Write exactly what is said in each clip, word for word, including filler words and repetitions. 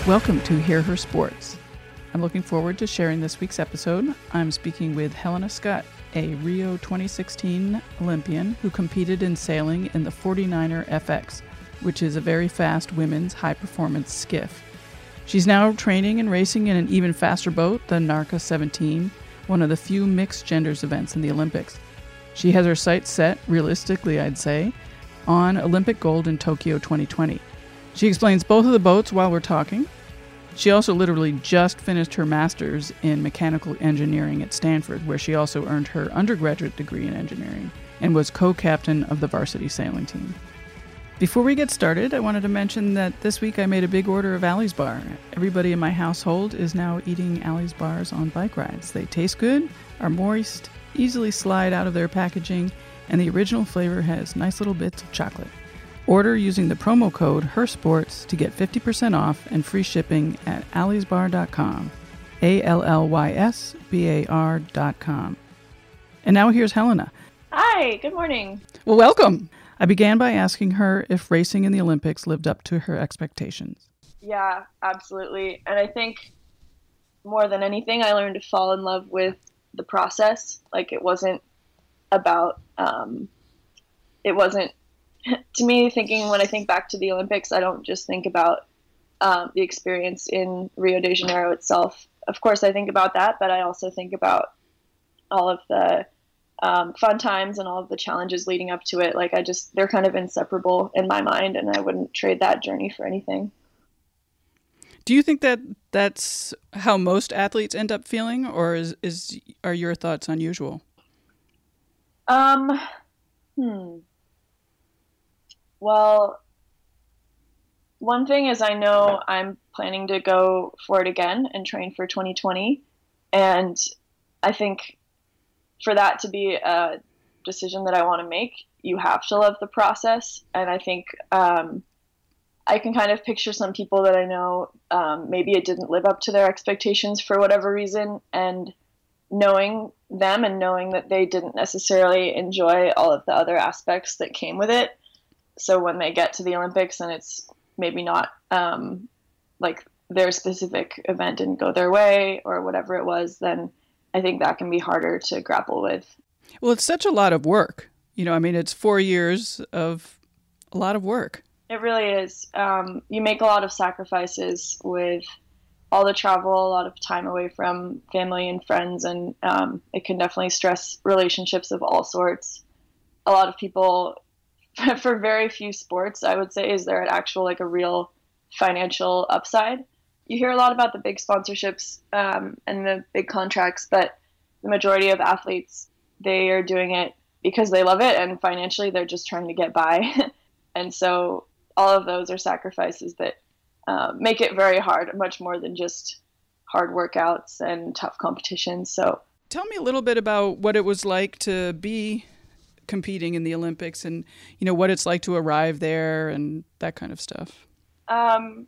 Welcome to Hear Her Sports. I'm looking forward to sharing this week's episode. I'm speaking with Helena Scott, a Rio twenty sixteen Olympian who competed in sailing in the forty-niner F X, which is a very fast women's high-performance skiff. She's now training and racing in an even faster boat, the Narca seventeen, one of the few mixed genders events in the Olympics. She has her sights set, realistically I'd say, on Olympic gold in Tokyo twenty twenty. She explains both of the boats while we're talking. She also literally just finished her master's in mechanical engineering at Stanford, where she also earned her undergraduate degree in engineering and was co-captain of the varsity sailing team. Before we get started, I wanted to mention that this week I made a big order of Allie's Bar. Everybody in my household is now eating Allie's Bars on bike rides. They taste good, are moist, easily slide out of their packaging, and the original flavor has nice little bits of chocolate. Order using the promo code HERSPORTS to get fifty percent off and free shipping at allies bar dot com. A L L Y S B A R dot com. And now here's Helena. Hi, good morning. Well, welcome. I began by asking her if racing in the Olympics lived up to her expectations. Yeah, absolutely. And I think more than anything, I learned to fall in love with the process. Like it wasn't about, um, it wasn't, to me, thinking when I think back to the Olympics, I don't just think about um, the experience in Rio de Janeiro itself. Of course, I think about that, but I also think about all of the um, fun times and all of the challenges leading up to it. Like I just, they're kind of inseparable in my mind, and I wouldn't trade that journey for anything. Do you think that that's how most athletes end up feeling, or is, is are your thoughts unusual? Um, hmm. Well, one thing is I know I'm planning to go for it again and train for twenty twenty. And I think for that to be a decision that I want to make, you have to love the process. And I think um, I can kind of picture some people that I know, um, maybe it didn't live up to their expectations for whatever reason. And knowing them and knowing that they didn't necessarily enjoy all of the other aspects that came with it. So when they get to the Olympics and it's maybe not um, like their specific event didn't go their way or whatever it was, then I think that can be harder to grapple with. Well, it's such a lot of work. You know, I mean, it's four years of a lot of work. It really is. Um, you make a lot of sacrifices with all the travel, a lot of time away from family and friends, and um, it can definitely stress relationships of all sorts. A lot of people, for very few sports, I would say, is there an actual, like a real financial upside. You hear a lot about the big sponsorships um, and the big contracts, but the majority of athletes, they are doing it because they love it, and financially they're just trying to get by. And so all of those are sacrifices that uh, make it very hard, much more than just hard workouts and tough competitions. So tell me a little bit about what it was like to be competing in the Olympics and, you know, what it's like to arrive there and that kind of stuff. Um,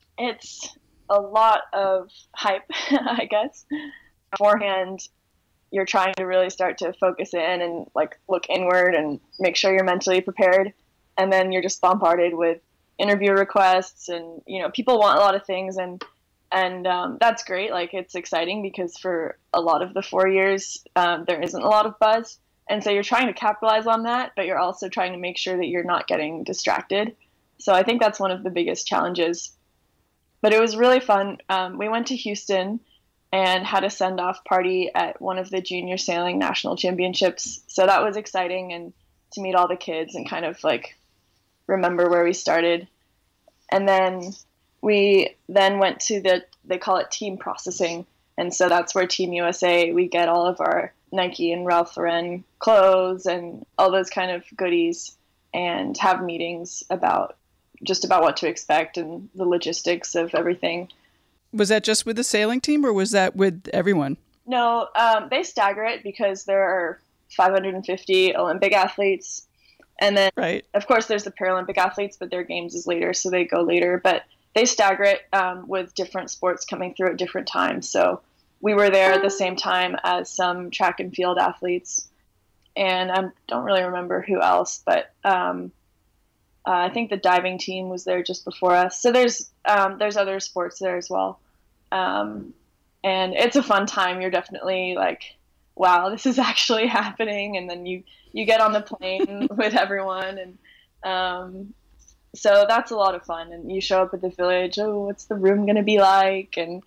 it's a lot of hype, I guess. Beforehand, you're trying to really start to focus in and like look inward and make sure you're mentally prepared. And then you're just bombarded with interview requests and, you know, people want a lot of things, and, and um, that's great. Like it's exciting because for a lot of the four years, um, there isn't a lot of buzz. And so you're trying to capitalize on that, but you're also trying to make sure that you're not getting distracted. So I think that's one of the biggest challenges. But it was really fun. Um, we went to Houston and had a send-off party at one of the junior sailing national championships. So that was exciting, and to meet all the kids and kind of like remember where we started. And then we then went to the, they call it team processing. And so that's where Team U S A, we get all of our Nike and Ralph Lauren clothes and all those kind of goodies, and have meetings about just about what to expect and the logistics of everything. Was that just with the sailing team, or was that with everyone? No, um, they stagger it because there are five hundred fifty Olympic athletes. And then, right. Of course, there's the Paralympic athletes, but their games is later, so they go later. But they stagger it um, with different sports coming through at different times. So we were there at the same time as some track and field athletes. And I don't really remember who else, but um, Uh, I think the diving team was there just before us. So there's um, there's other sports there as well. Um, and it's a fun time. You're definitely like, wow, this is actually happening. And then you, you get on the plane with everyone. And um, so that's a lot of fun. And you show up at the village. Oh, what's the room going to be like? And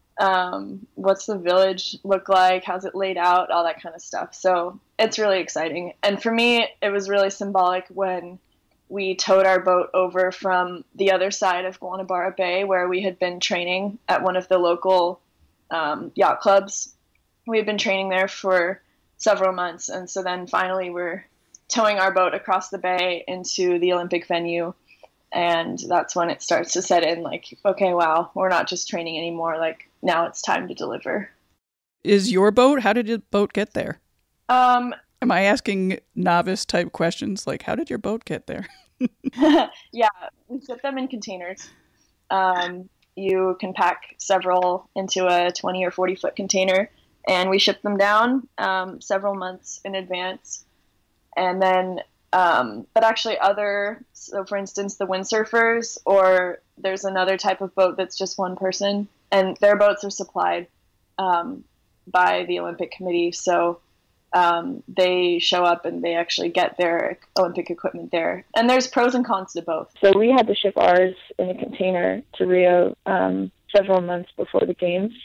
um, what's the village look like? How's it laid out? All that kind of stuff. So it's really exciting. And for me, it was really symbolic when we towed our boat over from the other side of Guanabara Bay, where we had been training at one of the local um, yacht clubs. We had been training there for several months, and so then finally we're towing our boat across the bay into the Olympic venue, and that's when it starts to set in, like, okay, wow, we're not just training anymore, like, now it's time to deliver. Is your boat, how did your boat get there? Um, Am I asking novice type questions, like, how did your boat get there? Yeah, we put them in containers. Um, you can pack several into a twenty or forty foot container, and we ship them down um, several months in advance. And then, um, but actually other, so for instance, the windsurfers, or there's another type of boat that's just one person, and their boats are supplied um, by the Olympic Committee. So Um, they show up and they actually get their Olympic equipment there. And there's pros and cons to both. So we had to ship ours in a container to Rio um, several months before the games.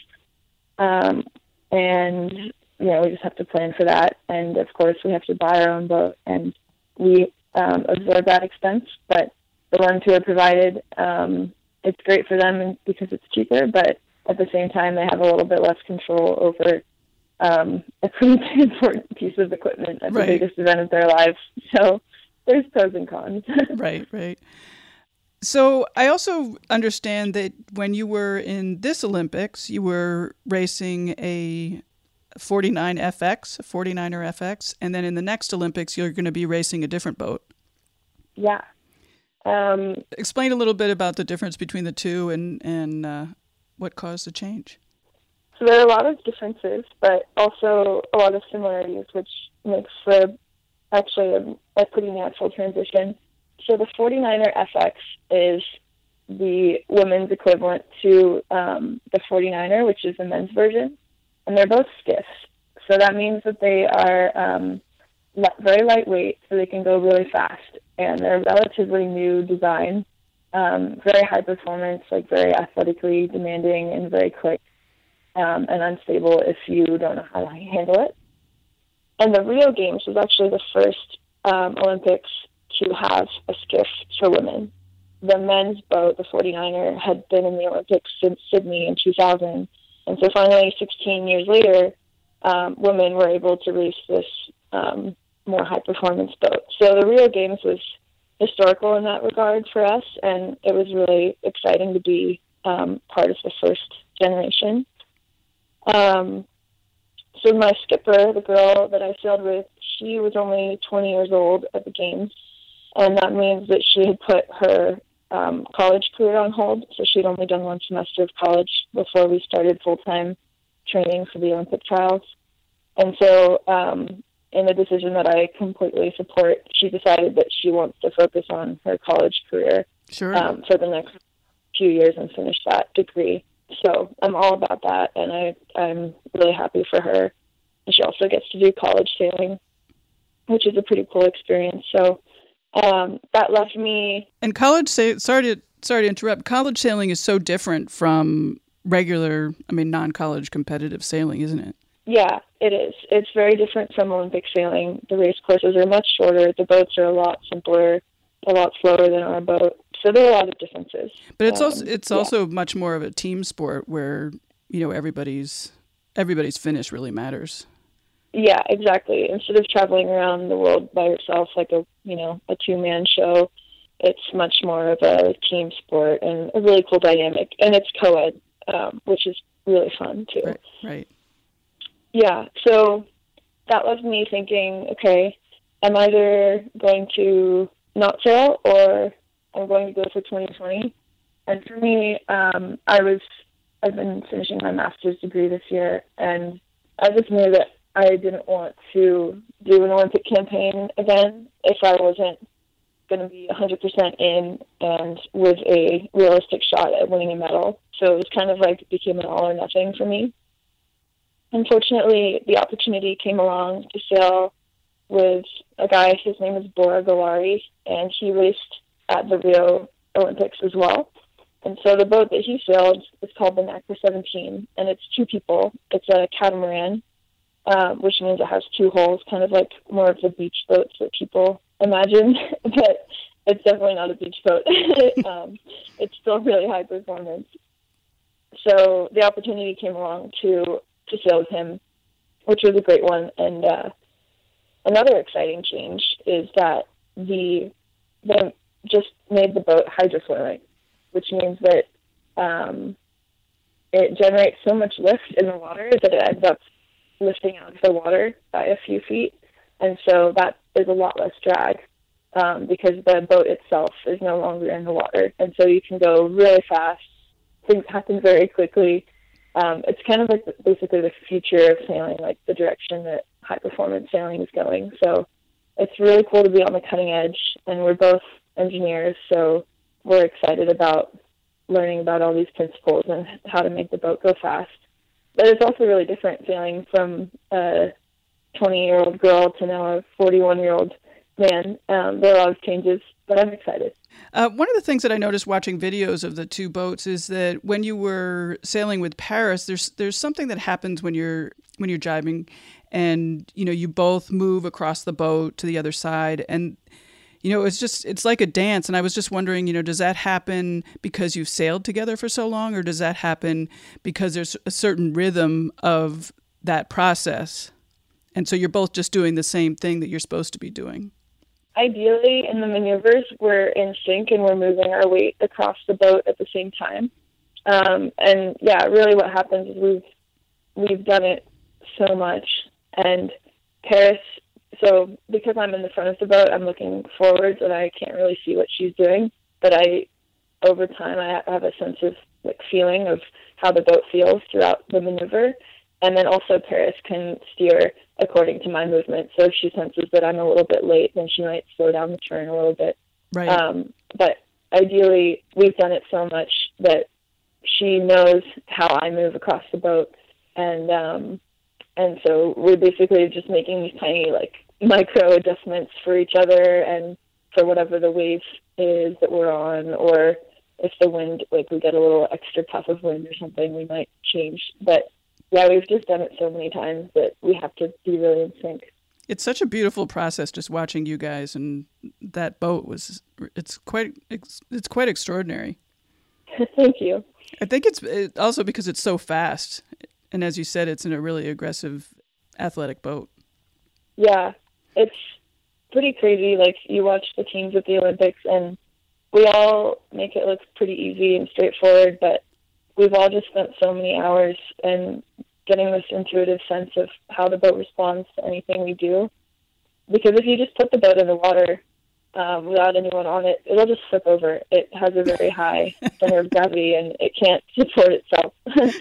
Um, and, you know, we just have to plan for that. And, of course, we have to buy our own boat. And we um, absorb that expense. But the ones who are provided, um, it's great for them because it's cheaper. But at the same time, they have a little bit less control over Um, a pretty important piece of equipment at right. the biggest event of their lives. So there's pros and cons. Right, right. So I also understand that when you were in this Olympics, you were racing a forty-nine F X, a forty-niner F X, and then in the next Olympics, you're going to be racing a different boat. Yeah. Um, Explain a little bit about the difference between the two and, and uh, what caused the change. So there are a lot of differences, but also a lot of similarities, which makes for actually a, a pretty natural transition. So the forty-niner F X is the women's equivalent to um, the forty-niner, which is the men's version, and they're both skiffs. So that means that they are um, very lightweight, so they can go really fast, and they're relatively new design, um, very high performance, like very athletically demanding and very quick. Um, and unstable if you don't know how to handle it. And the Rio Games was actually the first um, Olympics to have a skiff for women. The men's boat, the forty-niner, had been in the Olympics since Sydney in two thousand. And so finally, sixteen years later, um, women were able to race this um, more high-performance boat. So the Rio Games was historical in that regard for us, and it was really exciting to be um, part of the first generation. Um, so my skipper, the girl that I sailed with, she was only twenty years old at the games, and that means that she had put her um, college career on hold, so she'd only done one semester of college before we started full-time training for the Olympic trials. And so um, in a decision that I completely support, she decided that she wants to focus on her college career sure. um, for the next few years and finish that degree. So I'm all about that, and I, I'm really happy for her. And she also gets to do college sailing, which is a pretty cool experience. So um, that left me... And college, sa- sorry to sorry to interrupt, college sailing is so different from regular, I mean, non-college competitive sailing, isn't it? Yeah, it is. It's very different from Olympic sailing. The race courses are much shorter. The boats are a lot simpler, a lot slower than our boat. So there are a lot of differences. But it's um, also it's yeah. also much more of a team sport where, you know, everybody's everybody's finish really matters. Yeah, exactly. Instead of traveling around the world by yourself like a you know a two man show, it's much more of a team sport and a really cool dynamic. And it's co-ed, um, which is really fun too. Right. Right. Yeah. So that left me thinking, okay, I'm either going to not sail or I'm going to go for twenty twenty. And for me, um, I was, I've been finishing my master's degree this year, and I just knew that I didn't want to do an Olympic campaign again if I wasn't going to be one hundred percent in and with a realistic shot at winning a medal. So it was kind of like it became an all or nothing for me. Unfortunately, the opportunity came along to sail with a guy, his name is Bora Galari, and he raced at the Rio Olympics as well. And so the boat that he sailed is called the N A C R seventeen, and it's two people. It's a catamaran, uh, which means it has two hulls, kind of like more of the beach boats that people imagine, but it's definitely not a beach boat. um, it's still really high performance. So the opportunity came along to, to sail with him, which was a great one. And uh, another exciting change is that the they just made the boat hydrofoiling, which means that um, it generates so much lift in the water that it ends up lifting out of the water by a few feet. And so that is a lot less drag um, because the boat itself is no longer in the water. And so you can go really fast. Things happen very quickly. Um, it's kind of like basically the future of sailing, like the direction that high-performance sailing is going. So it's really cool to be on the cutting edge, and we're both engineers, so we're excited about learning about all these principles and how to make the boat go fast. But it's also really different sailing from a twenty-year-old girl to now a forty-one-year-old man. Um, there are a lot of changes, but I'm excited. Uh, one of the things that I noticed watching videos of the two boats is that when you were sailing with Paris, there's there's something that happens when you're when you're jibing, and you know you both move across the boat to the other side, and you know it's just it's like a dance. And I was just wondering, you know, does that happen because you've sailed together for so long, or does that happen because there's a certain rhythm of that process, and so you're both just doing the same thing that you're supposed to be doing? Ideally, in the maneuvers, we're in sync and we're moving our weight across the boat at the same time. Um, and yeah, really what happens is we've, we've done it so much. And Paris, so because I'm in the front of the boat, I'm looking forwards and I can't really see what she's doing. But I, over time, I have a sense of like feeling of how the boat feels throughout the maneuver. And then also Paris can steer according to my movement. So if she senses that I'm a little bit late, then she might slow down the turn a little bit. Right. Um, but ideally, we've done it so much that she knows how I move across the boat. And um, and so we're basically just making these tiny, like, micro adjustments for each other and for whatever the wave is that we're on, or if the wind, like, we get a little extra puff of wind or something, we might change. But yeah, we've just done it so many times that we have to be really in sync. It's such a beautiful process just watching you guys, and that boat was, it's quite, it's, it's quite extraordinary. Thank you. I think it's it, also because it's so fast. And as you said, it's in a really aggressive athletic boat. Yeah, it's pretty crazy. Like, you watch the teams at the Olympics and we all make it look pretty easy and straightforward, but we've all just spent so many hours and getting this intuitive sense of how the boat responds to anything we do. Because if you just put the boat in the water um, without anyone on it, it'll just flip over. It has a very high center of gravity and it can't support itself.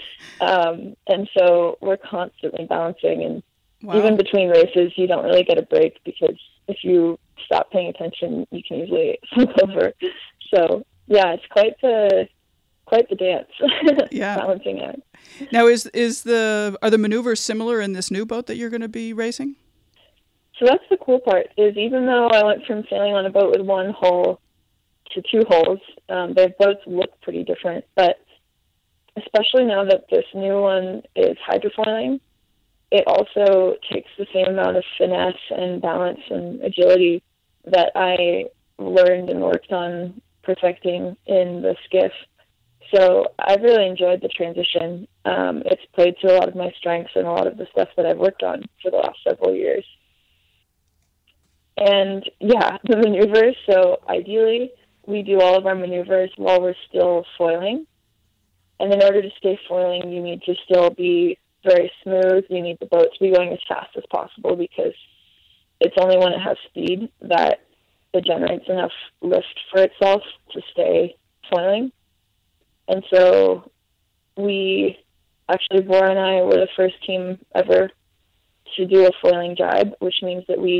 um, and so we're constantly balancing, and wow. Even between races, you don't really get a break because if you stop paying attention, you can easily flip over. So yeah, it's quite the quite the dance. Yeah. Balancing act. Now, is is the are the maneuvers similar in this new boat that you're going to be racing? So that's the cool part, is even though I went from sailing on a boat with one hull to two hulls, um, their boats look pretty different. But especially now that this new one is hydrofoiling, it also takes the same amount of finesse and balance and agility that I learned and worked on perfecting in the skiff. So I've really enjoyed the transition. Um, it's played to a lot of my strengths and a lot of the stuff that I've worked on for the last several years. And yeah, the maneuvers. So ideally, we do all of our maneuvers while we're still foiling. And in order to stay foiling, you need to still be very smooth. You need the boat to be going as fast as possible because it's only when it has speed that it generates enough lift for itself to stay foiling. And so we, actually, Bora and I were the first team ever to do a foiling jibe, which means that we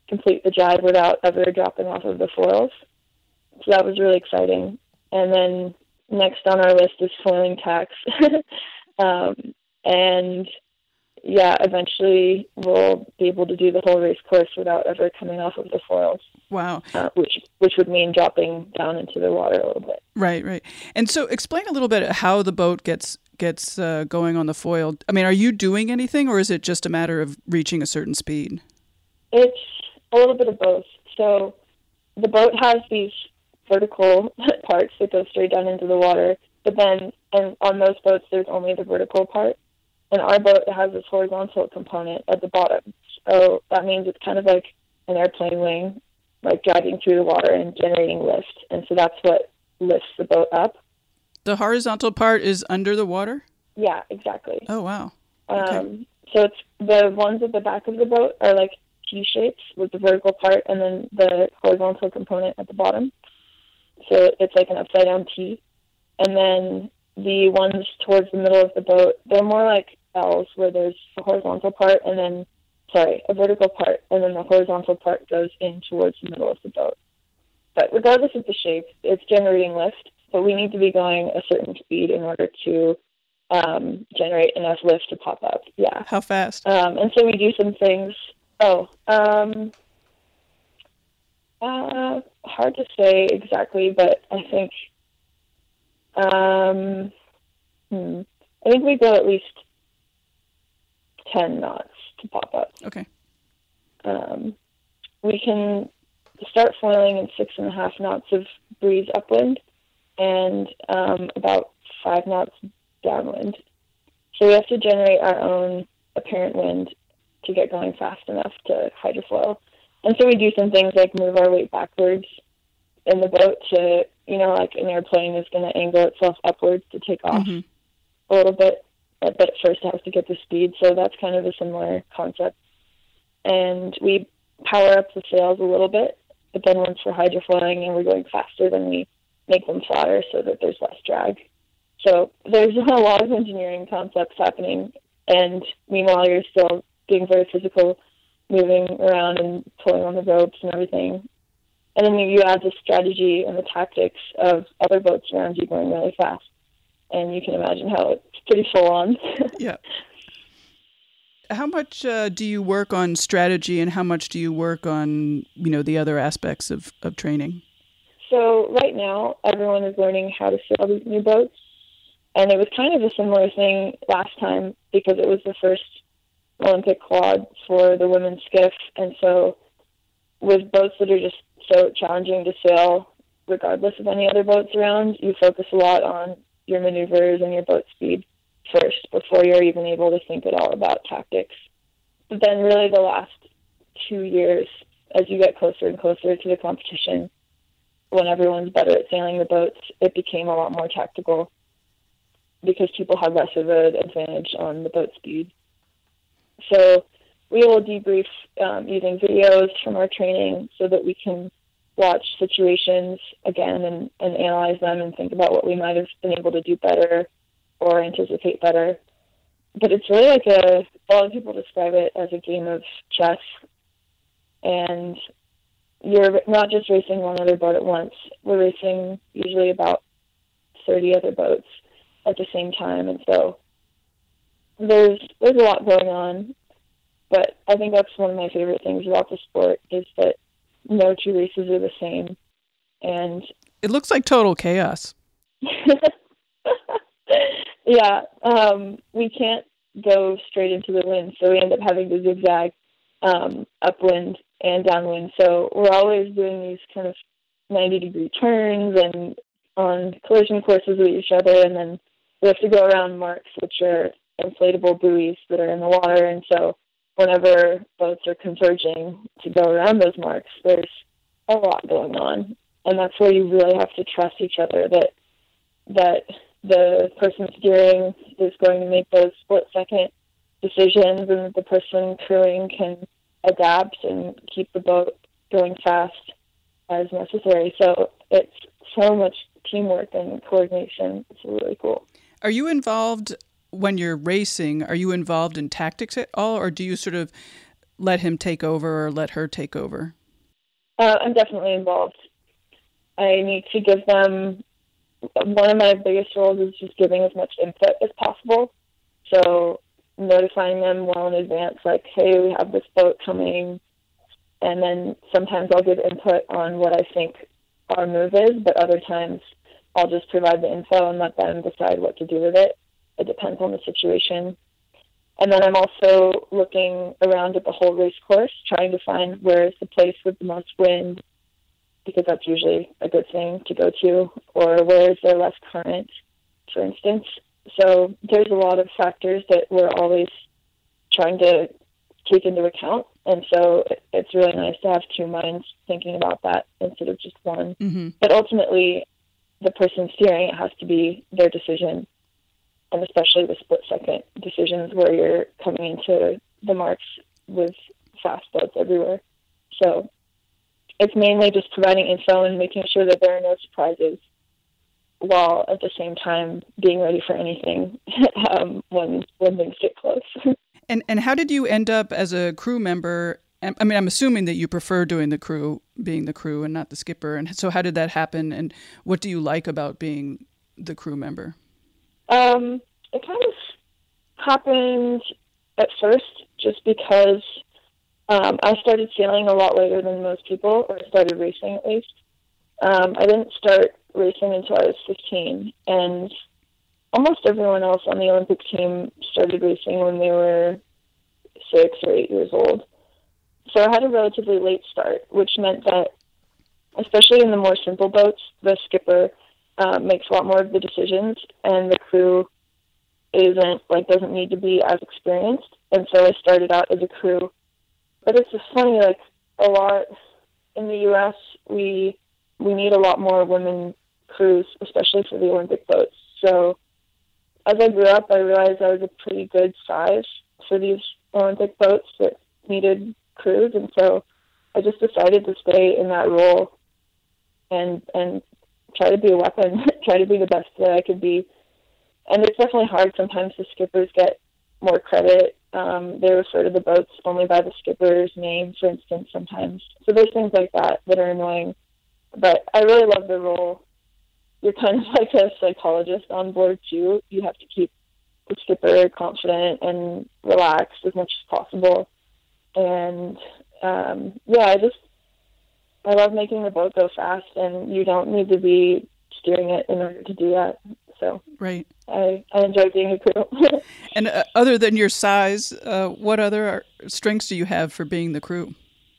complete the drive without ever dropping off of the foils. So that was really exciting. And then next on our list is foiling tacks. um, and yeah, eventually we'll be able to do the whole race course without ever coming off of the foils. Wow. Uh, which which would mean dropping down into the water a little bit. Right, right. And so explain a little bit how the boat gets gets uh, going on the foil. I mean, are you doing anything, or is it just a matter of reaching a certain speed? It's a little bit of both. So the boat has these vertical parts that go straight down into the water, but then and on most boats there's only the vertical part. And our boat has this horizontal component at the bottom. So that means it's kind of like an airplane wing, like driving through the water and generating lift. And so that's what lifts the boat up. The horizontal part is under the water? Yeah, exactly. Oh, wow. Okay. Um, so it's the ones at the back of the boat are like T-shapes with the vertical part and then the horizontal component at the bottom. So it's like an upside-down T. And then the ones towards the middle of the boat, they're more like L's, where there's a horizontal part and then, sorry, a vertical part, and then the horizontal part goes in towards the middle of the boat. But regardless of the shape, it's generating lift, but we need to be going a certain speed in order to um, generate enough lift to pop up. Yeah. How fast? Um, and so we do some things. Oh, um, uh, hard to say exactly, but I think, um, hmm, I think we go at least ten knots to pop up. Okay. Um, we can start foiling in six and a half knots of breeze upwind and um, about five knots downwind. So we have to generate our own apparent wind to get going fast enough to hydrofoil. And so we do some things like move our weight backwards in the boat to, you know, like an airplane is going to angle itself upwards to take off mm-hmm. a little bit. But first it has to get the speed, so that's kind of a similar concept. And we power up the sails a little bit, but then once we're hydrofoiling and we're going faster, then we make them flatter so that there's less drag. So there's a lot of engineering concepts happening, and meanwhile you're still being very physical, moving around and pulling on the ropes and everything. And then you add the strategy and the tactics of other boats around you going really fast. And you can imagine how it's pretty full on. Yeah. How much uh, do you work on strategy, and how much do you work on, you know, the other aspects of, of training? So right now, everyone is learning how to sail these new boats. And it was kind of a similar thing last time because it was the first Olympic quad for the women's skiff. And so with boats that are just so challenging to sail, regardless of any other boats around, you focus a lot on your maneuvers and your boat speed first before you're even able to think at all about tactics. But then really the last two years, as you get closer and closer to the competition, when everyone's better at sailing the boats, it became a lot more tactical because people had less of an advantage on the boat speed. So we will debrief um, using videos from our training so that we can watch situations again and, and analyze them and think about what we might have been able to do better or anticipate better. But it's really like a, a lot of people describe it as a game of chess. And you're not just racing one other boat at once. We're racing usually about thirty other boats at the same time. And so there's there's a lot going on. But I think that's one of my favorite things about the sport is that no two races are the same. And it looks like total chaos. Yeah, um, we can't go straight into the wind, so we end up having to zigzag um, upwind and downwind. So we're always doing these kind of ninety degree turns and on collision courses with each other, and then we have to go around marks, which are inflatable buoys that are in the water. And so whenever boats are converging to go around those marks, there's a lot going on. And that's where you really have to trust each other, that that the person steering is going to make those split-second decisions and that the person crewing can adapt and keep the boat going fast as necessary. So it's so much teamwork and coordination. It's really cool. Are you involved when you're racing? Are you involved in tactics at all, or do you sort of let him take over or let her take over? Uh, I'm definitely involved. I need to give them, one of my biggest roles is just giving as much input as possible. So notifying them well in advance, like, hey, we have this boat coming. And then sometimes I'll give input on what I think our move is, but other times I'll just provide the info and let them decide what to do with it. It depends on the situation. And then I'm also looking around at the whole race course, trying to find where is the place with the most wind, because that's usually a good thing to go to, or where is there less current, for instance. So there's a lot of factors that we're always trying to take into account. And so it's really nice to have two minds thinking about that instead of just one. Mm-hmm. But ultimately, the person steering it has to be their decision, and especially the split-second decisions where you're coming into the marks with fast boats everywhere. So it's mainly just providing info and making sure that there are no surprises, while at the same time being ready for anything um, when when things get close. And and how did you end up as a crew member? I mean, I'm assuming that you prefer doing the crew, being the crew and not the skipper. And so how did that happen? And what do you like about being the crew member? Um, it kind of happened at first just because um, I started sailing a lot later than most people, or started racing at least. Um, I didn't start racing until I was fifteen, and almost everyone else on the Olympic team started racing when they were six or eight years old. So I had a relatively late start, which meant that, especially in the more simple boats, the skipper uh, makes a lot more of the decisions, and the crew isn't, like, doesn't need to be as experienced. And so I started out as a crew. But it's just funny, like, a lot in the U S, we we need a lot more women crews, especially for the Olympic boats. So as I grew up, I realized I was a pretty good size for these Olympic boats that needed crews, and so I just decided to stay in that role and and try to be a weapon, try to be the best that I could be. And it's definitely hard. Sometimes the skippers get more credit. Um, they refer to the boats only by the skipper's name, for instance, sometimes. So there's things like that that are annoying. But I really love the role. You're kind of like a psychologist on board, too. You have to keep the skipper confident and relaxed as much as possible. And, um, yeah, I just, I love making the boat go fast, and you don't need to be steering it in order to do that. So right. I, I enjoy being a crew. And uh, other than your size, uh, what other strengths do you have for being the crew?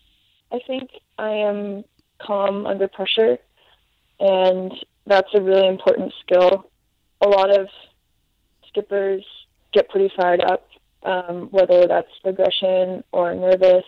I think I am calm under pressure, and that's a really important skill. A lot of skippers get pretty fired up, um, whether that's aggression or nervous,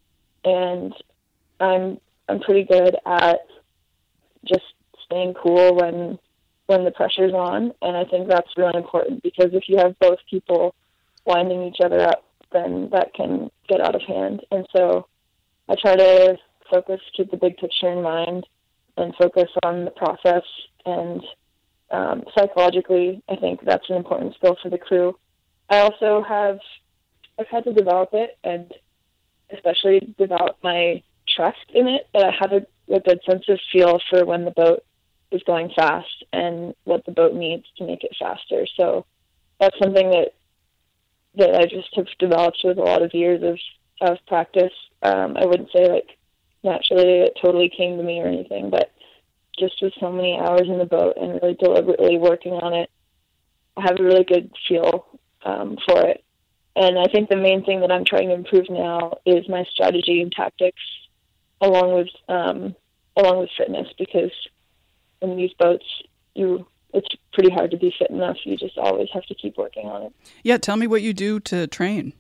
and I'm I'm pretty good at just staying cool when when the pressure's on, and I think that's really important, because if you have both people winding each other up, then that can get out of hand. And so I try to focus, keep the big picture in mind, and focus on the process. And um, psychologically, I think that's an important skill for the crew. I also have, I've had to develop it, and especially develop my trust in it, that I have a, a good sense of feel for when the boat is going fast and what the boat needs to make it faster. So that's something that that I just have developed with a lot of years of, of practice. Um, I wouldn't say, like, naturally it totally came to me or anything, but just with so many hours in the boat and really deliberately working on it, I have a really good feel um, for it. And I think the main thing that I'm trying to improve now is my strategy and tactics, along with um, along with fitness, because in these boats, you it's pretty hard to be fit enough. You just always have to keep working on it. Yeah, tell me what you do to train.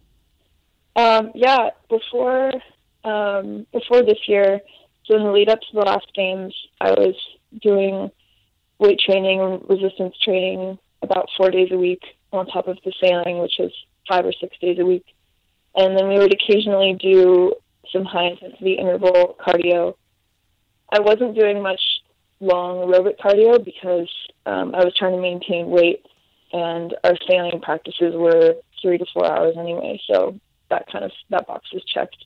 Um, yeah, before um, before this year, so in the lead up to the last games, I was doing weight training, resistance training, about four days a week on top of the sailing, which is five or six days a week. And then we would occasionally do some high intensity interval cardio. I wasn't doing much long aerobic cardio because um, I was trying to maintain weight, and our sailing practices were three to four hours anyway. So that kind of, that box is checked.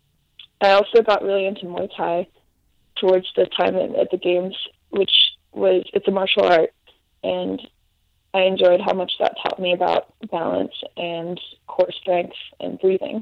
I also got really into Muay Thai towards the time at, at the games, which was, it's a martial art, and I enjoyed how much that taught me about balance and core strength and breathing.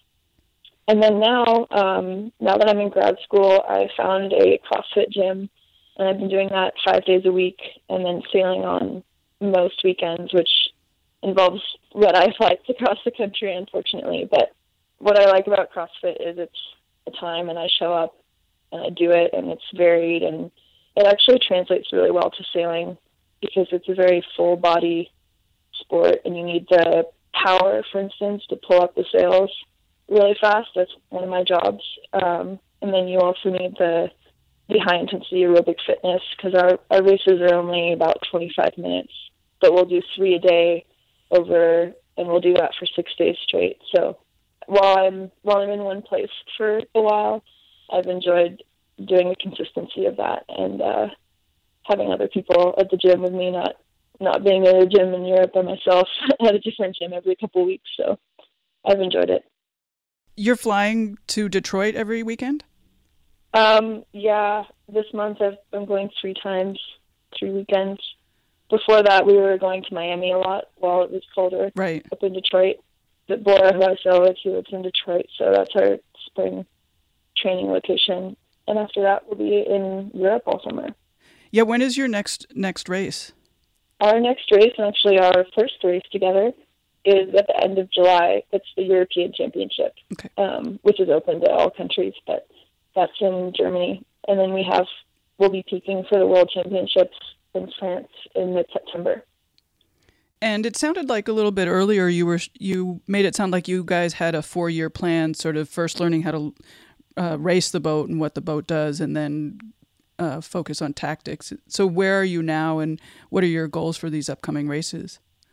And then now, um, now that I'm in grad school, I found a CrossFit gym, and I've been doing that five days a week, and then sailing on most weekends, which involves red eye flights across the country, unfortunately. But what I like about CrossFit is it's a time, and I show up and I do it, and it's varied, and it actually translates really well to sailing because it's a very full body sport, and you need the power, for instance, to pull up the sails really fast. That's one of my jobs. Um, and then you also need the, the high intensity aerobic fitness, because our, our races are only about twenty-five minutes, but we'll do three a day over, and we'll do that for six days straight. So while I'm, while I'm in one place for a while, I've enjoyed doing the consistency of that, and, uh, having other people at the gym with me, not, not being at a gym in Europe by myself at a different gym every couple of weeks. So I've enjoyed it. You're flying to Detroit every weekend? Um, yeah, this month I've been going three times, three weekends. Before that, we were going to Miami a lot while it was colder. Right. Up in Detroit. But Bora, who I sail with, he lives in Detroit, so that's our spring training location. And after that, we'll be in Europe all summer. Yeah, when is your next next race? Our next race, and actually our first race together, is at the end of July. It's the European Championship, okay. um, which is open to all countries, but that's in Germany. And then we have, we'll be peaking for the World Championships in France in mid-September. And it sounded like a little bit earlier you were you made it sound like you guys had a four-year plan, sort of first learning how to uh, race the boat and what the boat does, and then uh, focus on tactics. So where are you now, and what are your goals for these upcoming races?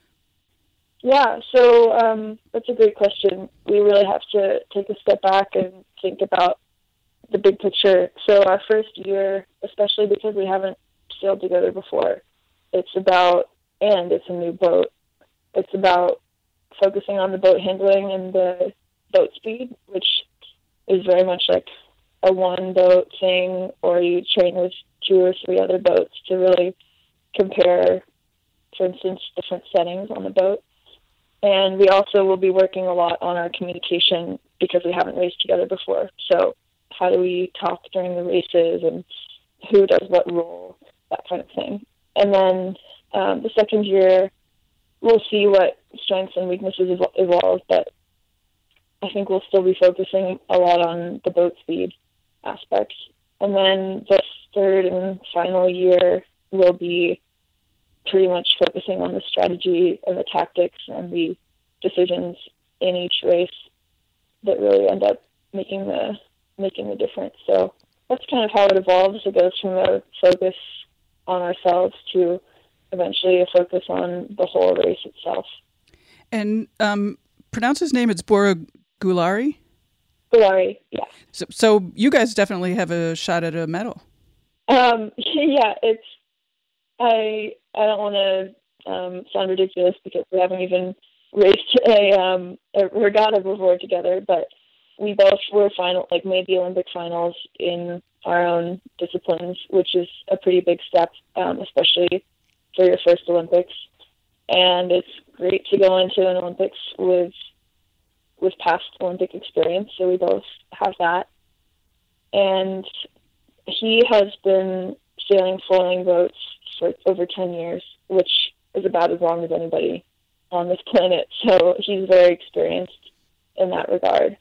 Yeah, so um, that's a great question. We really have to take a step back and think about the big picture. So our first year, especially because we haven't sailed together before, it's about, and it's a new boat, it's about focusing on the boat handling and the boat speed, which is very much like a one boat thing, or you train with two or three other boats to really compare, for instance, different settings on the boat. And we also will be working a lot on our communication because we haven't raced together before. So how do we talk during the races, and who does what role, that kind of thing. And then um, the second year, we'll see what strengths and weaknesses evol- evolve, but I think we'll still be focusing a lot on the boat speed aspects. And then the third and final year will be pretty much focusing on the strategy and the tactics and the decisions in each race that really end up making the making the difference. So that's kind of how it evolves. It goes from a focus on ourselves to eventually a focus on the whole race itself. And um, pronounce his name, it's Bora Gulari? Gulari, yeah. So, so you guys definitely have a shot at a medal. Um, yeah, it's, I I don't want to um, sound ridiculous because we haven't even raced a, um, a regatta before together, but we both were final, like made the Olympic finals in our own disciplines, which is a pretty big step, um, especially for your first Olympics. And it's great to go into an Olympics with with past Olympic experience, so we both have that. And he has been sailing foiling boats for over ten years, which is about as long as anybody on this planet. So he's very experienced in that regard.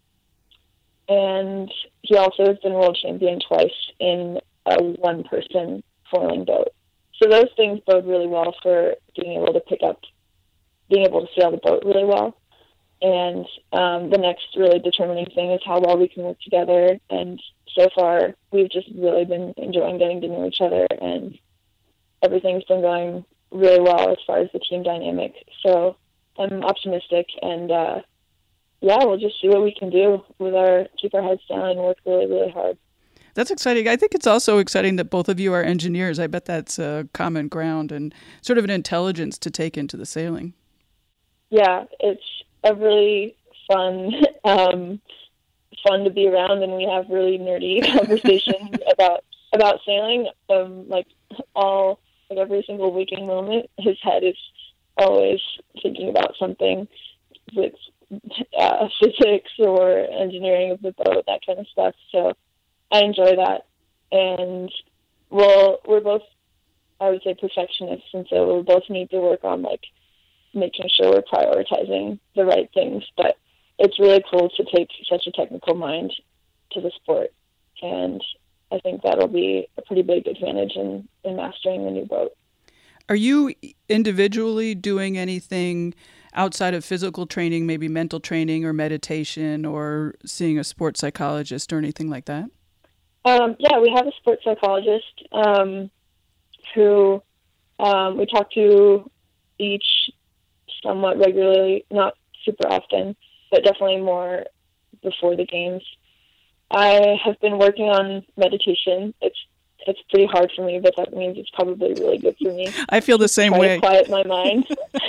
And he also has been world champion twice in a one-person foiling boat. So those things bode really well for being able to pick up, being able to sail the boat really well. And um, the next really determining thing is how well we can work together. And so far, we've just really been enjoying getting to know each other, and everything's been going really well as far as the team dynamic. So I'm optimistic, and uh, yeah, we'll just see what we can do with our, keep our heads down and work really, really hard. That's exciting. I think it's also exciting that both of you are engineers. I bet that's a common ground and sort of an intelligence to take into the sailing. Yeah, it's a really fun, um, fun to be around, and we have really nerdy conversations about about sailing. Um, like all, like every single waking moment, his head is always thinking about something with uh, physics or engineering of the boat, that kind of stuff. So I enjoy that, and well, we're both, I would say, perfectionists, and so we'll both need to work on like making sure we're prioritizing the right things. But it's really cool to take such a technical mind to the sport, and I think that'll be a pretty big advantage in, in mastering the new boat. Are you individually doing anything outside of physical training, maybe mental training or meditation or seeing a sports psychologist or anything like that? Um, yeah, we have a sports psychologist um, who um, we talk to each somewhat regularly, not super often, but definitely more before the games. I have been working on meditation. It's it's pretty hard for me, but that means it's probably really good for me. I feel the same Try way. To quiet my mind.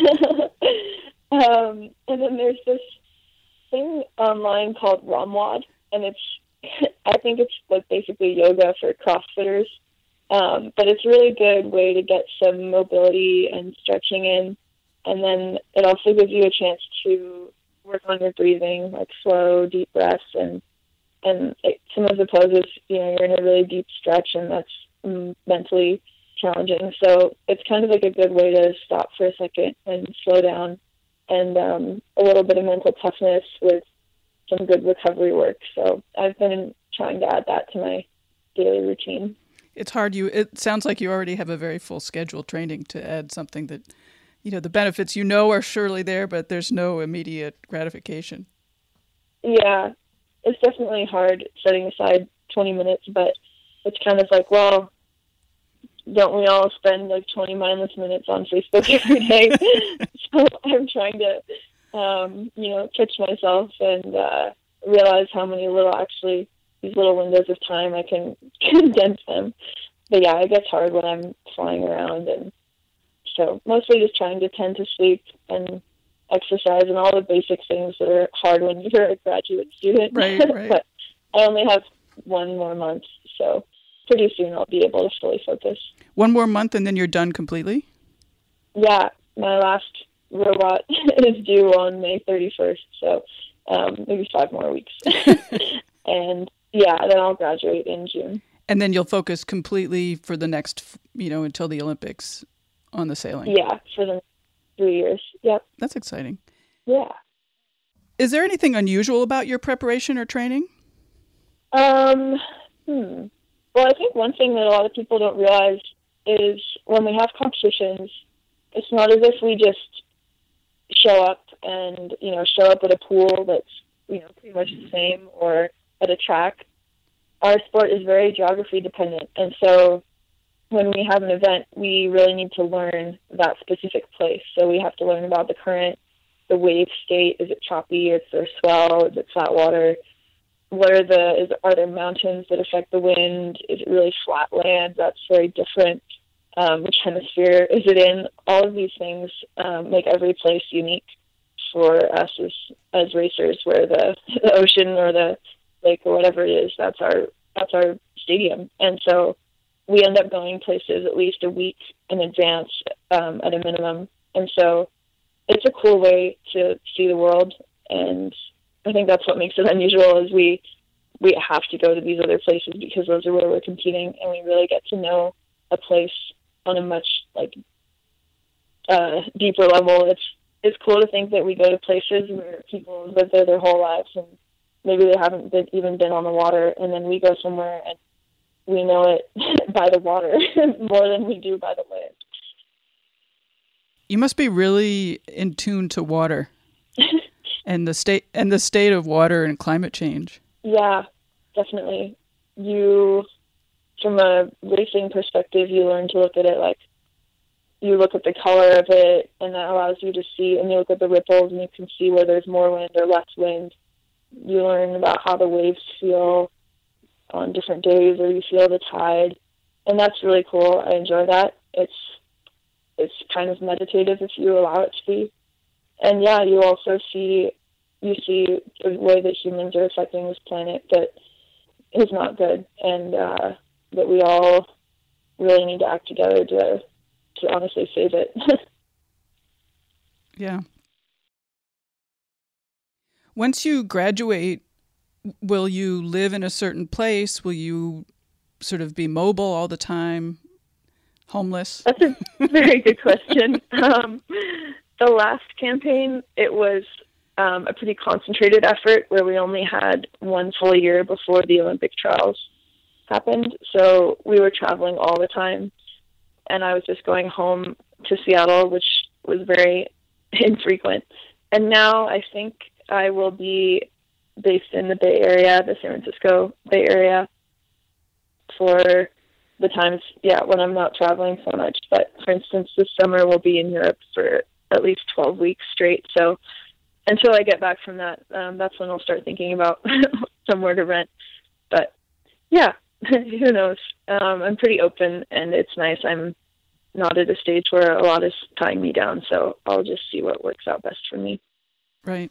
um, and then there's this thing online called ROMWOD, and it's I think it's like basically yoga for CrossFitters. Um, but it's a really good way to get some mobility and stretching in. And then it also gives you a chance to work on your breathing, like slow, deep breaths. And, and it, some of the poses, you know, you're in a really deep stretch, and that's um, mentally challenging. So it's kind of like a good way to stop for a second and slow down, and um, a little bit of mental toughness with some good recovery work. So I've been trying to add that to my daily routine. It's hard. You. It sounds like you already have a very full schedule training to add something that, you know, the benefits you know are surely there, but there's no immediate gratification. Yeah, it's definitely hard setting aside twenty minutes, but it's kind of like, well, don't we all spend like twenty mindless minutes on Facebook every day? So I'm trying to, um, you know, catch myself and uh, realize how many little, actually, these little windows of time I can condense them. But yeah, it gets hard when I'm flying around, and so mostly just trying to tend to sleep and exercise and all the basic things that are hard when you're a graduate student. Right, right. But I only have one more month, so pretty soon I'll be able to fully focus. One more month and then you're done completely? Yeah, my last robot is due on May thirty-first, so um, maybe five more weeks. And yeah, then I'll graduate in June. And then you'll focus completely for the next, you know, until the Olympics on the sailing? Yeah, for the three years. Yep. That's exciting. Yeah. Is there anything unusual about your preparation or training? Um, hmm. Well, I think one thing that a lot of people don't realize is when we have competitions, it's not as if we just show up and, you know, show up at a pool that's, you know, pretty much the same, or at a track. Our sport is very geography dependent. And so when we have an event, we really need to learn that specific place. So we have to learn about the current, the wave state. Is it choppy? Is there swell? Is it flat water? What are the, is, are there mountains that affect the wind? Is it really flat land? That's very different. Um, which hemisphere is it in? All of these things um, make every place unique for us as, as racers, where the, the ocean or the lake or whatever it is, that's our, that's our stadium. And so we end up going places at least a week in advance um, at a minimum. And so it's a cool way to see the world. And I think that's what makes it unusual, is we, we have to go to these other places because those are where we're competing, and we really get to know a place on a much like uh, deeper level. It's, it's cool to think that we go to places where people live there their whole lives, and maybe they haven't been, even been on the water, and then we go somewhere and we know it by the water more than we do by the land. You must be really in tune to water and the state and the state of water and climate change. Yeah, definitely. You, from a racing perspective, you learn to look at it like, you look at the color of it, and that allows you to see, and you look at the ripples, and you can see where there's more wind or less wind. You learn about how the waves feel on different days, or you feel the tide, and that's really cool. I enjoy that. It's it's kind of meditative if you allow it to be. And yeah, you also see, you see the way that humans are affecting this planet that is not good, and uh, that we all really need to act together to to honestly save it. Yeah. Once you graduate, will you live in a certain place? Will you sort of be mobile all the time? Homeless? That's a very good question. Um, the last campaign, it was um, a pretty concentrated effort where we only had one full year before the Olympic trials happened. So we were traveling all the time, and I was just going home to Seattle, which was very infrequent. And now I think I will be based in the Bay Area, the San Francisco Bay Area, for the times, yeah, when I'm not traveling so much. But for instance, this summer we'll be in Europe for at least twelve weeks straight. So until I get back from that, um, that's when I'll start thinking about somewhere to rent. But yeah, who knows? Um, I'm pretty open, and it's nice. I'm not at a stage where a lot is tying me down, so I'll just see what works out best for me. Right.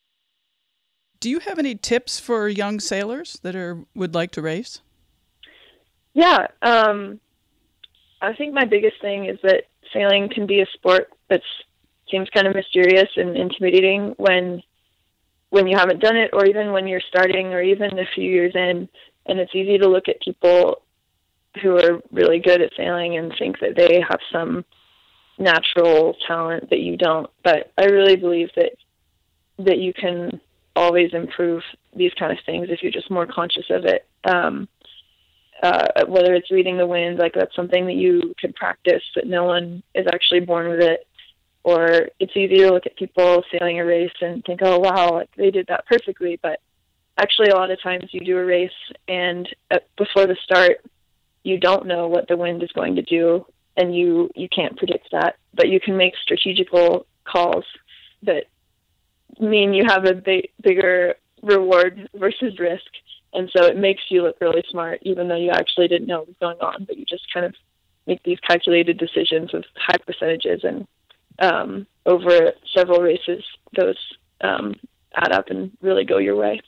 Do you have any tips for young sailors that are would like to race? Yeah, um, I think my biggest thing is that sailing can be a sport that seems kind of mysterious and intimidating when when you haven't done it, or even when you're starting, or even a few years in. And it's easy to look at people who are really good at sailing and think that they have some natural talent that you don't. But I really believe that that you can always improve these kind of things if you're just more conscious of it. Um, uh, whether it's reading the wind, like that's something that you can practice, but no one is actually born with it. Or it's easy to look at people sailing a race and think, oh, wow, like they did that perfectly. But actually, a lot of times you do a race, and uh, before the start, you don't know what the wind is going to do, and you, you can't predict that. But you can make strategical calls that mean you have a big, bigger reward versus risk. And so it makes you look really smart, even though you actually didn't know what was going on. But you just kind of make these calculated decisions with high percentages, and um, over several races, those um, add up and really go your way.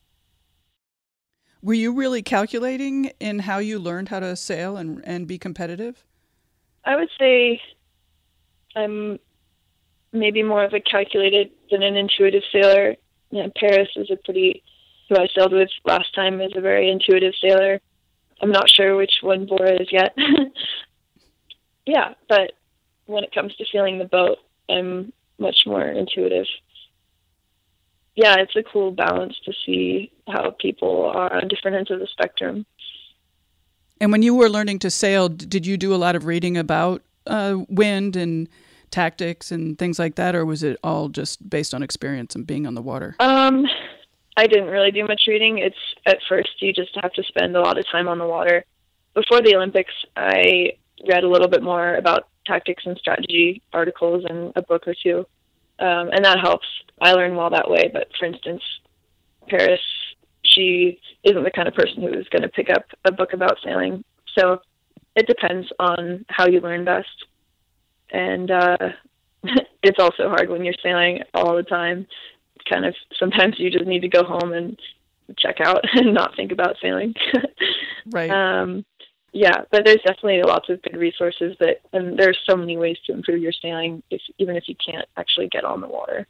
Were you really calculating in how you learned how to sail and, and be competitive? I would say I'm maybe more of a calculated than an intuitive sailor. You know, Paris is a pretty, who I sailed with last time, is a very intuitive sailor. I'm not sure which one Bora is yet. Yeah, but when it comes to feeling the boat, I'm much more intuitive. Yeah, it's a cool balance to see how people are on different ends of the spectrum. And when you were learning to sail, did you do a lot of reading about uh, wind and tactics and things like that, or was it all just based on experience and being on the water? Um, I didn't really do much reading. It's at first you just have to spend a lot of time on the water. Before the Olympics, I read a little bit more about tactics and strategy articles and a book or two, um, and that helps. I learn well that way. But for instance, Paris, she isn't the kind of person who is going to pick up a book about sailing. So it depends on how you learn best. And uh, it's also hard when you're sailing all the time. Kind of sometimes you just need to go home and check out and not think about sailing. Right. Um, yeah, but there's definitely lots of good resources that, and there's so many ways to improve your sailing, if, even if you can't actually get on the water.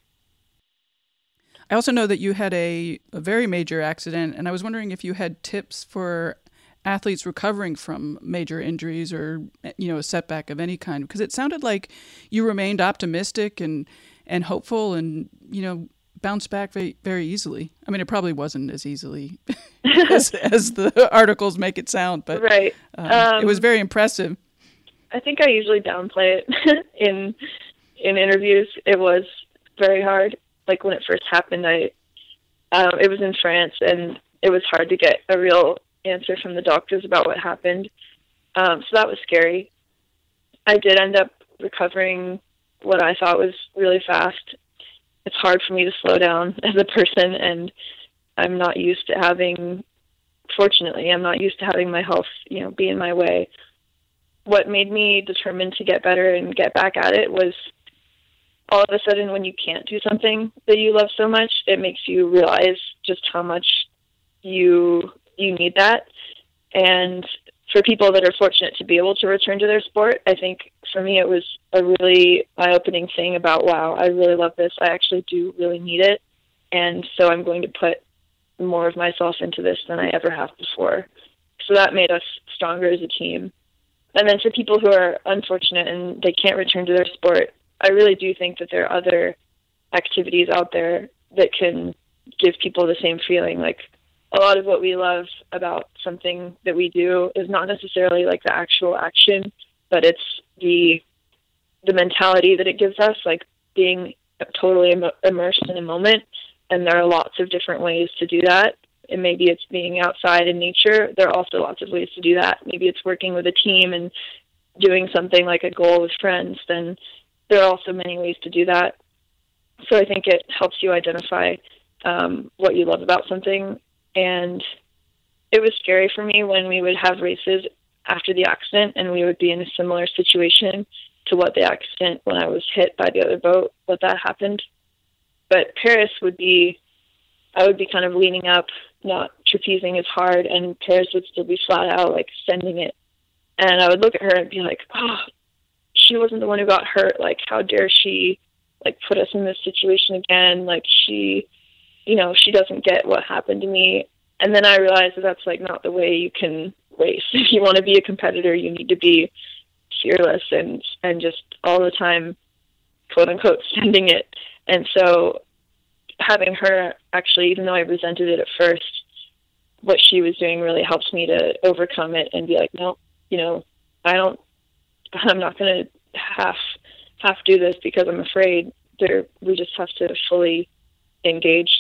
I also know that you had a, a very major accident, and I was wondering if you had tips for athletes recovering from major injuries or, you know, a setback of any kind, because it sounded like you remained optimistic and, and hopeful and, you know, bounced back very, very easily. I mean, it probably wasn't as easily as, as the articles make it sound, but right. um, um, it was very impressive. I think I usually downplay it in in interviews. It was very hard. Like when it first happened, I um, it was in France, and it was hard to get a real answer from the doctors about what happened. Um, so that was scary. I did end up recovering what I thought was really fast. It's hard for me to slow down as a person, and I'm not used to having, fortunately, I'm not used to having my health, you know, be in my way. What made me determined to get better and get back at it was all of a sudden when you can't do something that you love so much, it makes you realize just how much you you need that. And for people that are fortunate to be able to return to their sport, I think for me it was a really eye-opening thing about, wow, I really love this. I actually do really need it. And so I'm going to put more of myself into this than I ever have before. So that made us stronger as a team. And then for people who are unfortunate and they can't return to their sport, I really do think that there are other activities out there that can give people the same feeling. Like, a lot of what we love about something that we do is not necessarily like the actual action, but it's the the mentality that it gives us, like being totally Im- immersed in a moment. And there are lots of different ways to do that. And maybe it's being outside in nature. There are also lots of ways to do that. Maybe it's working with a team and doing something like a goal with friends. Then there are also many ways to do that. So I think it helps you identify um, what you love about something. And it was scary for me when we would have races after the accident and we would be in a similar situation to what the accident when I was hit by the other boat, what that happened. But Paris would be, I would be kind of leaning up, not trapezing as hard, and Paris would still be flat out, like sending it. And I would look at her and be like, oh, she wasn't the one who got hurt. Like, how dare she, like, put us in this situation again? Like, she, you know, she doesn't get what happened to me. And then I realized that that's, like, not the way you can race. If you want to be a competitor, you need to be fearless and, and just all the time, quote unquote, sending it. And so having her actually, even though I resented it at first, what she was doing really helps me to overcome it and be like, no, you know, I don't, I'm not going to half, half do this because I'm afraid. There, we just have to fully engage.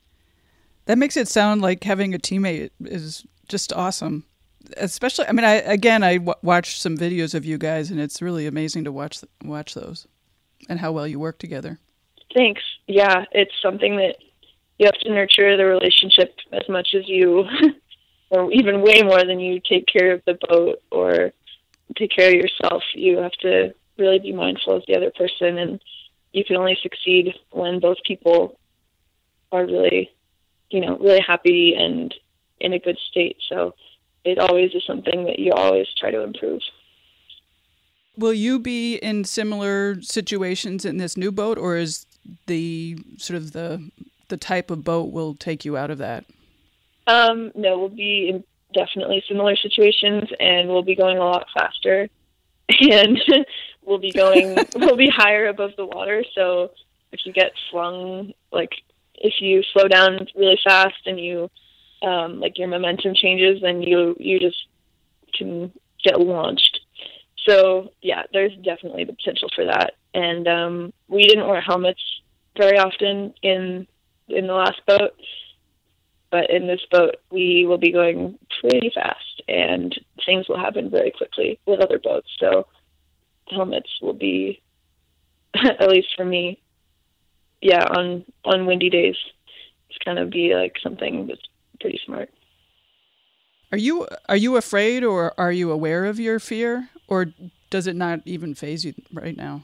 That makes it sound like having a teammate is just awesome. Especially, I mean, I again, I w- watched some videos of you guys, and it's really amazing to watch watch those and how well you work together. Thanks. Yeah, it's something that you have to nurture the relationship as much as you, or even way more than you take care of the boat or take care of yourself. You have to really be mindful of the other person, and you can only succeed when both people are really, you know, really happy and in a good state. So it always is something that you always try to improve. Will you be in similar situations in this new boat, or is the sort of the the type of boat will take you out of that? Um, no, we'll be in definitely similar situations, and we'll be going a lot faster, and we'll be going, we'll be higher above the water. So if you get flung, like if you slow down really fast and you, um, like your momentum changes, then you, you just can get launched. So yeah, there's definitely the potential for that. And, um, we didn't wear helmets very often in, in the last boat, but in this boat, we will be going pretty fast and things will happen very quickly with other boats. So helmets will be, at least for me, yeah, on, on windy days, it's kind of be like something that's pretty smart. Are you, are you afraid, or are you aware of your fear, or does it not even faze you right now?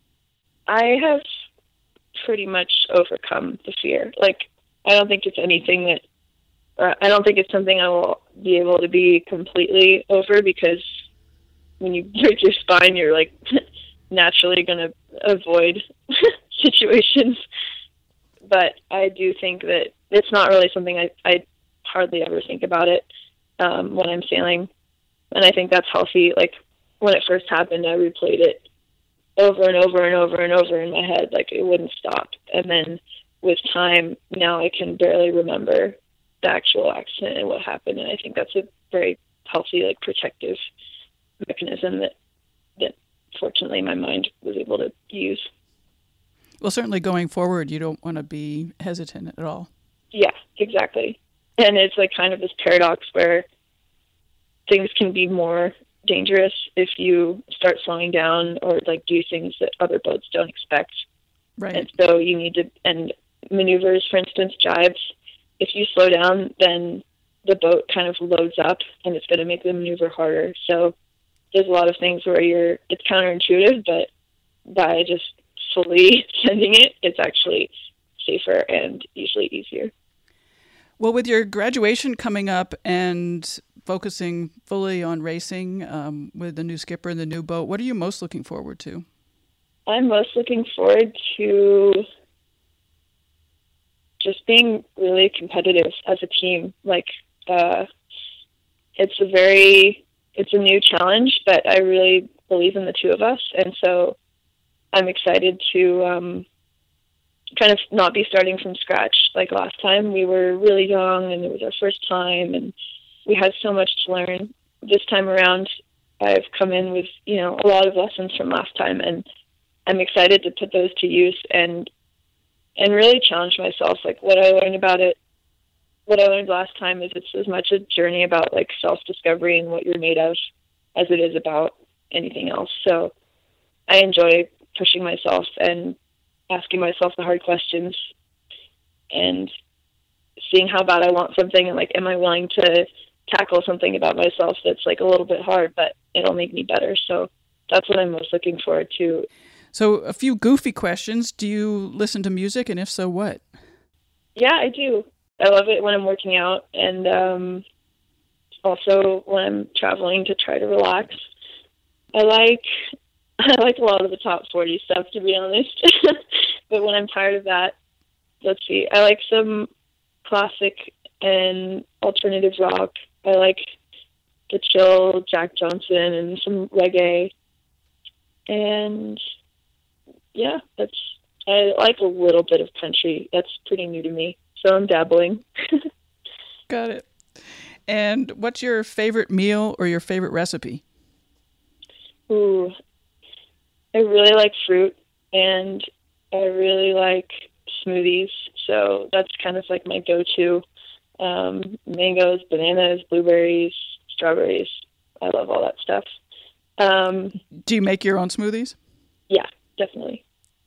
I have pretty much overcome the fear. Like, I don't think it's anything that, uh, I don't think it's something I will be able to be completely over, because when you break your spine, you're like naturally going to avoid situations. But I do think that it's not really something I, I hardly ever think about it um, when I'm sailing. And I think that's healthy. Like, when it first happened, I replayed it over and over and over and over in my head. Like, it wouldn't stop. And then with time, now I can barely remember the actual accident and what happened. And I think that's a very healthy, like, protective mechanism that, that fortunately my mind was able to use. Well, certainly going forward, you don't want to be hesitant at all. Yeah, exactly. And it's like kind of this paradox where things can be more dangerous if you start slowing down or like do things that other boats don't expect. Right. And so you need to, and maneuvers, for instance, jives, if you slow down, then the boat kind of loads up and it's going to make the maneuver harder. So there's a lot of things where you're, it's counterintuitive, but by just fully sending it, it's actually safer and usually easier. Well, with your graduation coming up and focusing fully on racing um, with the new skipper and the new boat, what are you most looking forward to? I'm most looking forward to just being really competitive as a team. Like, uh, it's a very, it's a new challenge, but I really believe in the two of us. And so I'm excited to um, kind of not be starting from scratch. Like last time, we were really young and it was our first time and we had so much to learn. This time around, I've come in with, you know, a lot of lessons from last time, and I'm excited to put those to use and and really challenge myself. Like what I learned about it, what I learned last time is it's as much a journey about like self-discovery and what you're made of as it is about anything else. So I enjoy pushing myself and asking myself the hard questions and seeing how bad I want something and like, am I willing to tackle something about myself that's like a little bit hard, but it'll make me better. So that's what I'm most looking forward to. So a few goofy questions. Do you listen to music, and if so, what? Yeah, I do. I love it when I'm working out, and um, also when I'm traveling to try to relax. I like I like a lot of the top forty stuff, to be honest. But when I'm tired of that, let's see. I like some classic and alternative rock. I like the chill Jack Johnson and some reggae. And yeah, that's, I like a little bit of country. That's pretty new to me. So I'm dabbling. Got it. And what's your favorite meal or your favorite recipe? Ooh, I really like fruit and I really like smoothies. So that's kind of like my go-to. Um, mangoes, bananas, blueberries, strawberries. I love all that stuff. Um, Do you make your own smoothies? Yeah, definitely.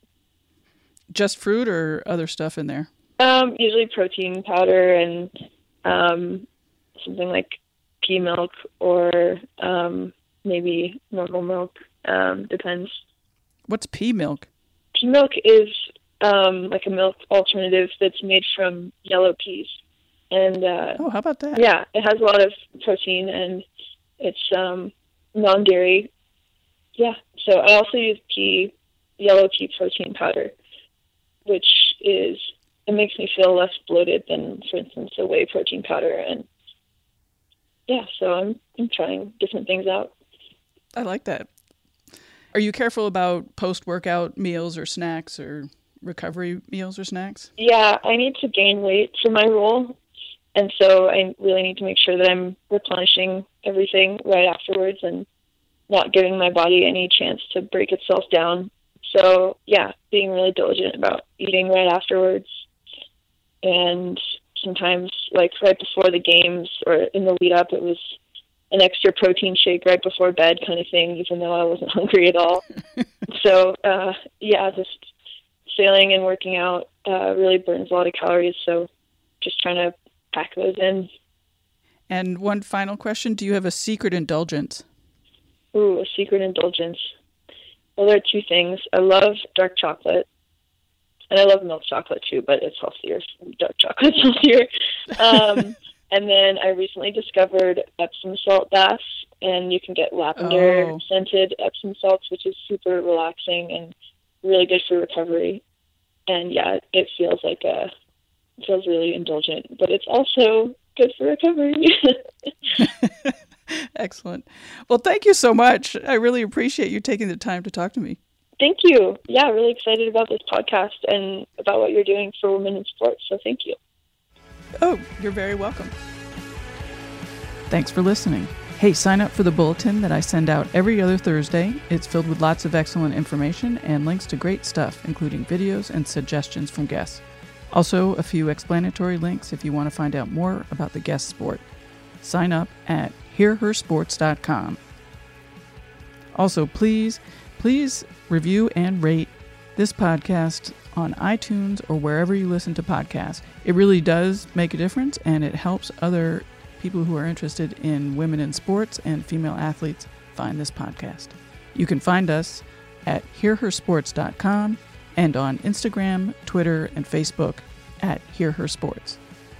Just fruit or other stuff in there? Um, usually protein powder and um, something like pea milk or um, maybe normal milk. Um, depends. What's pea milk? Pea milk is um, like a milk alternative that's made from yellow peas. And uh, oh, how about that? Yeah, it has a lot of protein and it's um, non-dairy. Yeah, so I also use pea, yellow pea protein powder, which is, it makes me feel less bloated than, for instance, a whey protein powder. And yeah, so I'm I'm trying different things out. I like that. Are you careful about post-workout meals or snacks or recovery meals or snacks? Yeah, I need to gain weight for my role. And so I really need to make sure that I'm replenishing everything right afterwards and not giving my body any chance to break itself down. So, yeah, being really diligent about eating right afterwards. And sometimes, like, right before the games or in the lead up, it was an extra protein shake right before bed kind of thing, even though I wasn't hungry at all. So, uh, yeah, just sailing and working out uh, really burns a lot of calories. So just trying to pack those in. And one final question. Do you have a secret indulgence? Ooh, a secret indulgence. Well, there are two things. I love dark chocolate. And I love milk chocolate too, but it's healthier. Dark chocolate's healthier. Um, and then I recently discovered Epsom salt baths, and you can get lavender oh. scented Epsom salts, which is super relaxing and really good for recovery. And yeah, it feels like a, it feels really indulgent, but it's also good for recovery. Excellent. Well, thank you so much. I really appreciate you taking the time to talk to me. Thank you. Yeah, really excited about this podcast and about what you're doing for women in sports. So thank you. Oh, you're very welcome. Thanks for listening. Hey, sign up for the bulletin that I send out every other Thursday. It's filled with lots of excellent information and links to great stuff, including videos and suggestions from guests. Also, a few explanatory links if you want to find out more about the guest sport. Sign up at hear her sports dot com. Also, please, please review and rate this podcast on iTunes or wherever you listen to podcasts. It really does make a difference, and it helps other people who are interested in women in sports and female athletes find this podcast. You can find us at hear her sports dot com and on Instagram, Twitter, and Facebook at Hear Her Sports.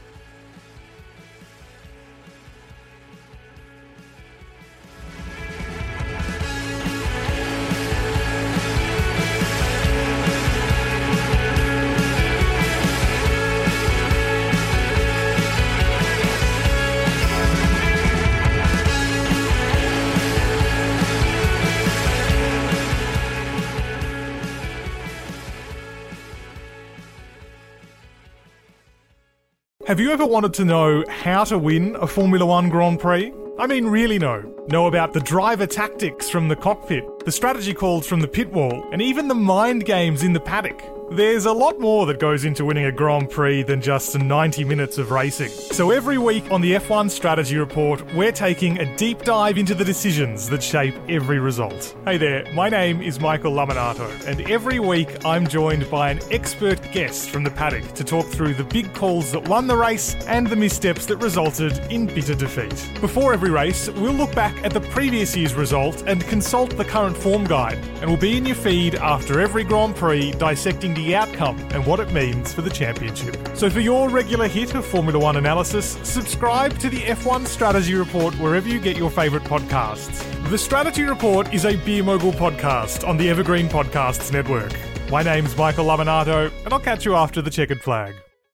Have you ever wanted to know how to win a Formula One Grand Prix? I mean really know. Know about the driver tactics from the cockpit, the strategy calls from the pit wall, and even the mind games in the paddock. There's a lot more that goes into winning a Grand Prix than just ninety minutes of racing. So every week on the F one Strategy Report, we're taking a deep dive into the decisions that shape every result. Hey there, my name is Michael Laminato, and every week I'm joined by an expert guest from the paddock to talk through the big calls that won the race and the missteps that resulted in bitter defeat. Before every race, we'll look back at the previous year's result and consult the current form guide, and we'll be in your feed after every Grand Prix dissecting the outcome and what it means for the championship. So for your regular hit of Formula One analysis, subscribe to the F one Strategy Report wherever you get your favourite podcasts. The Strategy Report is a Beer Mogul podcast on the Evergreen Podcasts Network. My name's Michael Laminato, and I'll catch you after the checkered flag.